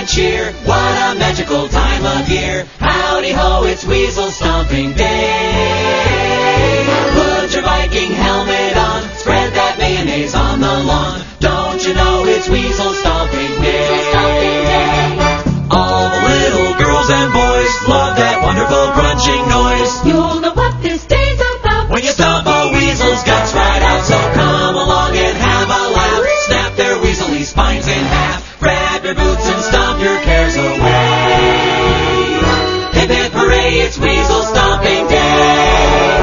and cheer. What a magical time of year. Howdy ho, it's Weasel Stomping Day. Put your Viking helmet on, spread that mayonnaise on the lawn. Don't you know it's Weasel Stomping Day? All the little girls and boys love that wonderful crunching noise. You'll know what this day's about when you stomp a weasel's guts right out. So come along and have a laugh. Snap their weaselly spines in half. Grab your boots and stomp your cares away. Hip hip hooray, it's Weasel Stomping Day.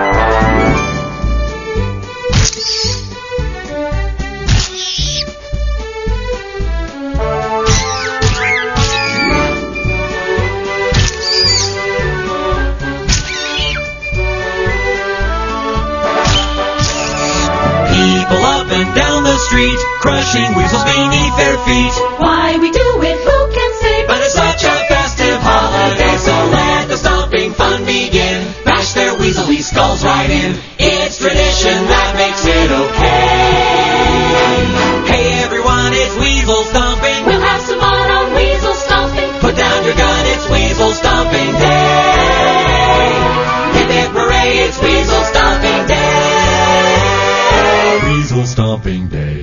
People up and down the street, crushing weasels beneath their feet. Why we do it, who can say? But it's such a festive holiday, so let the stomping fun begin. Bash their weaselly skulls right in. It's tradition that makes it okay. Hey everyone, it's Weasel Stomping. We'll have some fun on Weasel Stomping. Put down your gun, it's Weasel Stomping Day. Hip hip hooray, it's Weasel Stomping Day. Weasel Stomping Day.